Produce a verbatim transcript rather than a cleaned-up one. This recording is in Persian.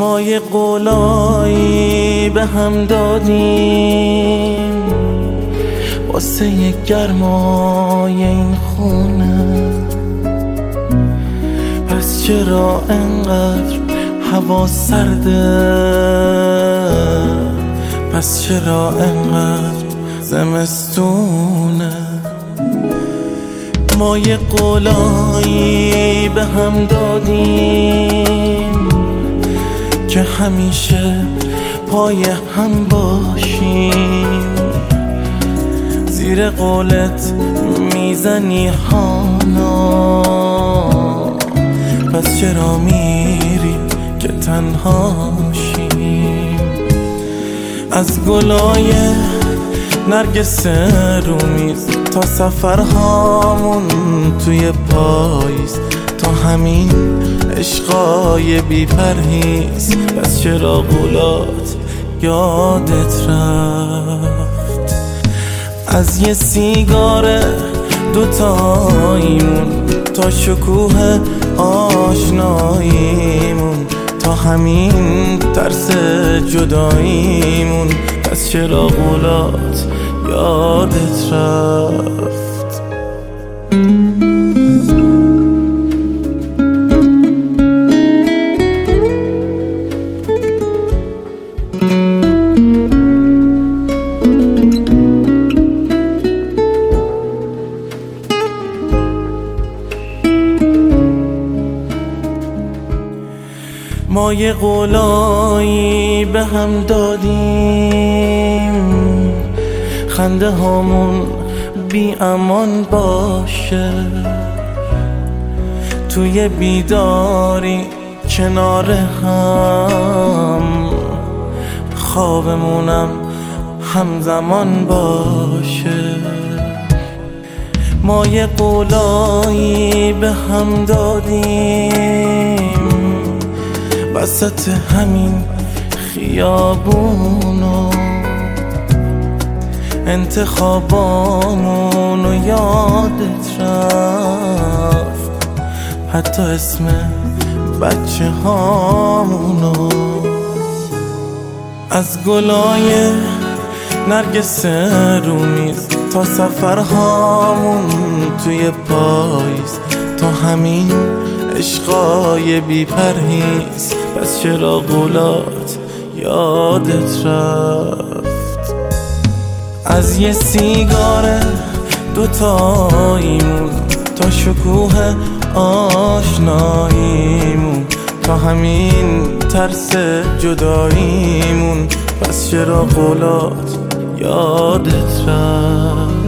ما یه قولایی به هم دادیم واسه یه گرمای این خونه، پس چرا انقدر هوا سرده؟ پس چرا انقدر زمستونه؟ ما یه قولایی به هم دادیم که همیشه پای هم باشیم، زیر قولت میزنی هانا، پس چرا میری که تنهاشیم؟ از گلای نرگس رومیز تا سفرهامون توی پاییز، تا همین عشقای بی پرهیز، بس چرا قولات یادت رفت؟ از یه سیگار دوتاییمون تا شکوه آشناییمون، تا همین ترس جداییمون، پس چرا قولات یادت رفت؟ ما یه قولایی به هم دادیم خنده هامون بی امان باشه، توی بیداری کنار هم، خوابمونم همزمان باشه. ما یه قولایی به هم دادیم وسط همین خیابونو، انتخابامونو یادت رفت، حتی اسم بچه هامونو. از گلای نرگس رومیز تا سفرهامون توی پاییز، تا همین عشقای بی پرهیز، پس چرا قولات یادت رفت؟ از یه سیگار دوتاییمون تا شکوه آشناییمون، تا همین ترس جداییمون، پس چرا قولات یادت رفت؟